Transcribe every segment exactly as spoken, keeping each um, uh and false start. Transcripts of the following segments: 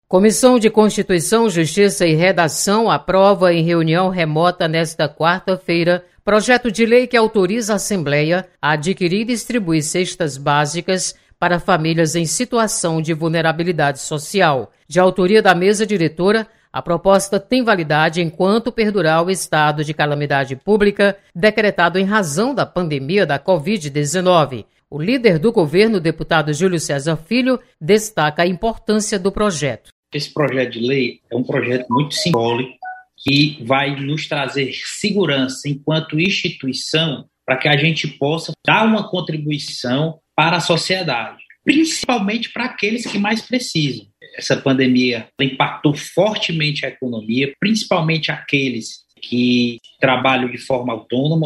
Comissão de Constituição, Justiça e Redação aprova em reunião remota nesta quarta-feira projeto de lei que autoriza a Assembleia a adquirir e distribuir cestas básicas para famílias em situação de vulnerabilidade social. De autoria da mesa diretora, a proposta tem validade enquanto perdurar o estado de calamidade pública decretado em razão da pandemia da covid dezenove. O líder do governo, deputado Júlio César Filho, destaca a importância do projeto. Esse projeto de lei é um projeto muito simbólico que vai nos trazer segurança enquanto instituição para que a gente possa dar uma contribuição para a sociedade, principalmente para aqueles que mais precisam. Essa pandemia impactou fortemente a economia, principalmente aqueles que trabalham de forma autônoma,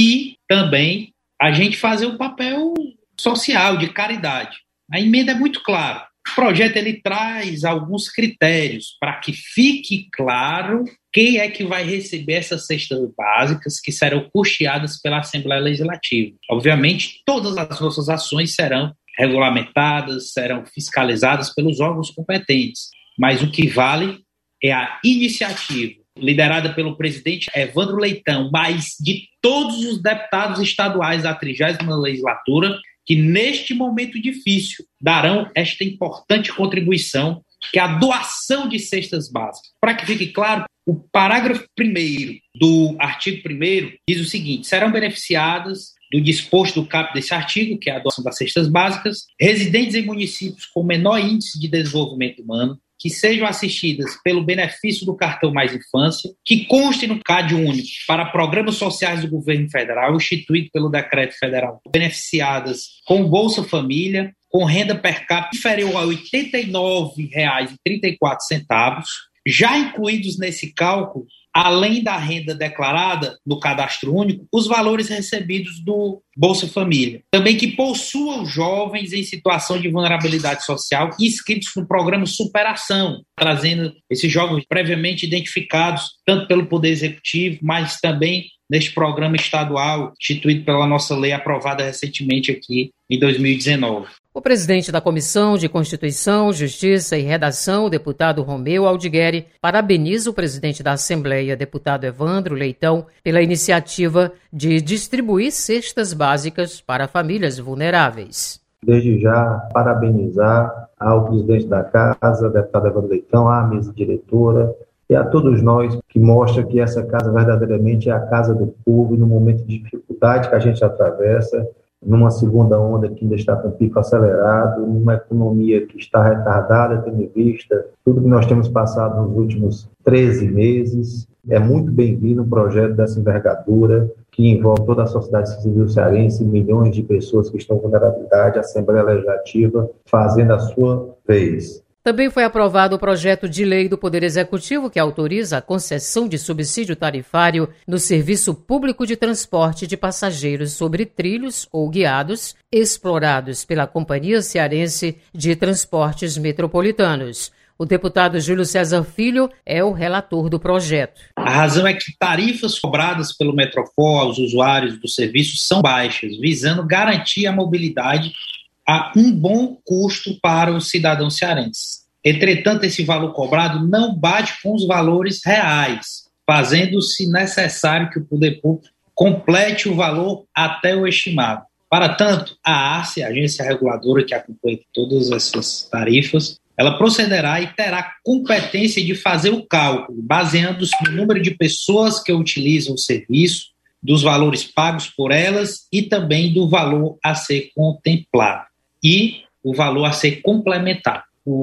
e também a gente fazer o papel social, de caridade. A emenda é muito clara. O projeto ele traz alguns critérios para que fique claro quem é que vai receber essas cestas básicas que serão custeadas pela Assembleia Legislativa. Obviamente, todas as nossas ações serão regulamentadas, serão fiscalizadas pelos órgãos competentes, mas o que vale é a iniciativa liderada pelo presidente Evandro Leitão, mas de todos os deputados estaduais da trigésima legislatura, que neste momento difícil darão esta importante contribuição, que é a doação de cestas básicas. Para que fique claro, o parágrafo primeiro do artigo primeiro diz o seguinte: serão beneficiadas do disposto do caput desse artigo, que é a doação das cestas básicas, residentes em municípios com menor índice de desenvolvimento humano, que sejam assistidas pelo benefício do cartão Mais Infância, que conste no C A D único para programas sociais do governo federal, instituído pelo decreto federal, beneficiadas com Bolsa Família, com renda per capita inferior a oitenta e nove reais e trinta e quatro centavos, já incluídos nesse cálculo, além da renda declarada no cadastro único, os valores recebidos do Bolsa Família. Também que possuam jovens em situação de vulnerabilidade social inscritos no programa Superação, trazendo esses jovens previamente identificados tanto pelo Poder Executivo, mas também neste programa estadual instituído pela nossa lei aprovada recentemente aqui em dois mil e dezenove. O presidente da Comissão de Constituição, Justiça e Redação, o deputado Romeu Aldigueri, parabeniza o presidente da Assembleia, deputado Evandro Leitão, pela iniciativa de distribuir cestas básicas para famílias vulneráveis. Desde já, parabenizar ao presidente da Casa, deputado Evandro Leitão, à mesa diretora e a todos nós que mostra que essa casa verdadeiramente é a casa do povo e no momento de dificuldade que a gente atravessa, numa segunda onda que ainda está com o pico acelerado, numa economia que está retardada, tendo em vista tudo que nós temos passado nos últimos treze meses. É muito bem-vindo um projeto dessa envergadura, que envolve toda a sociedade civil cearense, milhões de pessoas que estão em vulnerabilidade, a Assembleia Legislativa fazendo a sua vez. Também foi aprovado o projeto de lei do Poder Executivo que autoriza a concessão de subsídio tarifário no serviço público de transporte de passageiros sobre trilhos ou guiados explorados pela Companhia Cearense de Transportes Metropolitanos. O deputado Júlio César Filho é o relator do projeto. A razão é que tarifas cobradas pelo Metrofol aos usuários do serviço são baixas, visando garantir a mobilidade a um bom custo para os cidadãos cearenses. Entretanto, esse valor cobrado não bate com os valores reais, fazendo-se necessário que o poder público complete o valor até o estimado. Para tanto, a ARCE, a agência reguladora que acompanha todas essas tarifas, ela procederá e terá competência de fazer o cálculo, baseando-se no número de pessoas que utilizam o serviço, dos valores pagos por elas e também do valor a ser contemplado e o valor a ser complementado.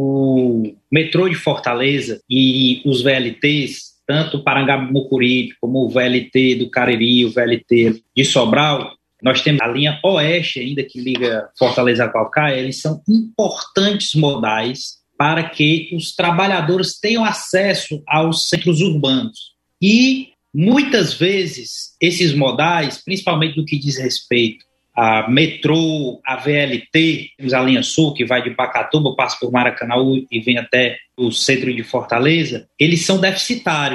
O metrô de Fortaleza e os V L Ts, tanto o Parangamucuripe como o V L T do Cariri, o V L T de Sobral, nós temos a linha Oeste ainda que liga Fortaleza a Calcaia, eles são importantes modais para que os trabalhadores tenham acesso aos centros urbanos. E muitas vezes esses modais, principalmente no que diz respeito a metrô, a V L T, temos a linha Sul, que vai de Pacatuba, passa por Maracanaú e vem até o centro de Fortaleza, eles são deficitários.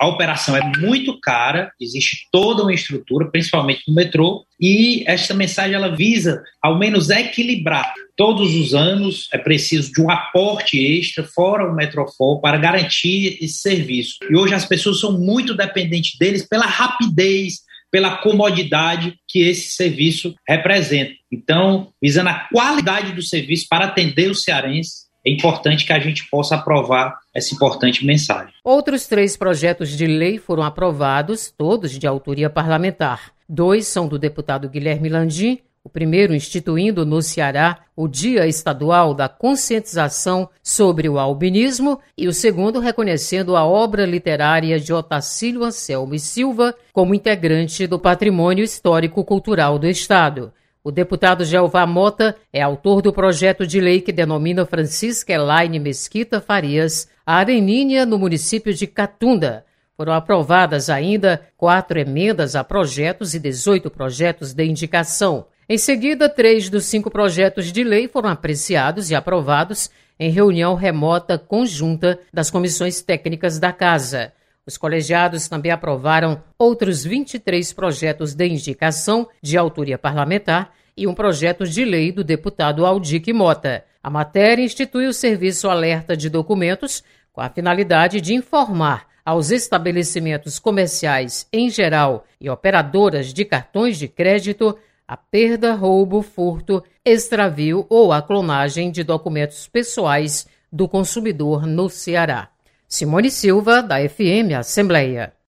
a operação é muito cara, existe toda uma estrutura, principalmente no metrô, e esta mensagem ela visa, ao menos, equilibrar. Todos os anos é preciso de um aporte extra, fora o Metrofol, para garantir esse serviço. E hoje as pessoas são muito dependentes deles pela rapidez, pela comodidade que esse serviço representa. Então, visando a qualidade do serviço para atender os cearenses, é importante que a gente possa aprovar essa importante mensagem. Outros três projetos de lei foram aprovados, todos de autoria parlamentar. Dois são do deputado Guilherme Landim, o primeiro instituindo no Ceará o Dia Estadual da Conscientização sobre o Albinismo e o segundo reconhecendo a obra literária de Otacílio Anselmo e Silva como integrante do Patrimônio Histórico-Cultural do Estado. O deputado Jeová Mota é autor do projeto de lei que denomina Francisca Elaine Mesquita Farias a Areninha no município de Catunda. Foram aprovadas ainda quatro emendas a projetos e dezoito projetos de indicação. Em seguida, três dos cinco projetos de lei foram apreciados e aprovados em reunião remota conjunta das comissões técnicas da Casa. Os colegiados também aprovaram outros vinte e três projetos de indicação de autoria parlamentar e um projeto de lei do deputado Aldique Mota. A matéria institui o Serviço Alerta de Documentos com a finalidade de informar aos estabelecimentos comerciais em geral e operadoras de cartões de crédito a perda, roubo, furto, extravio ou a clonagem de documentos pessoais do consumidor no Ceará. Simone Silva, da F M Assembleia.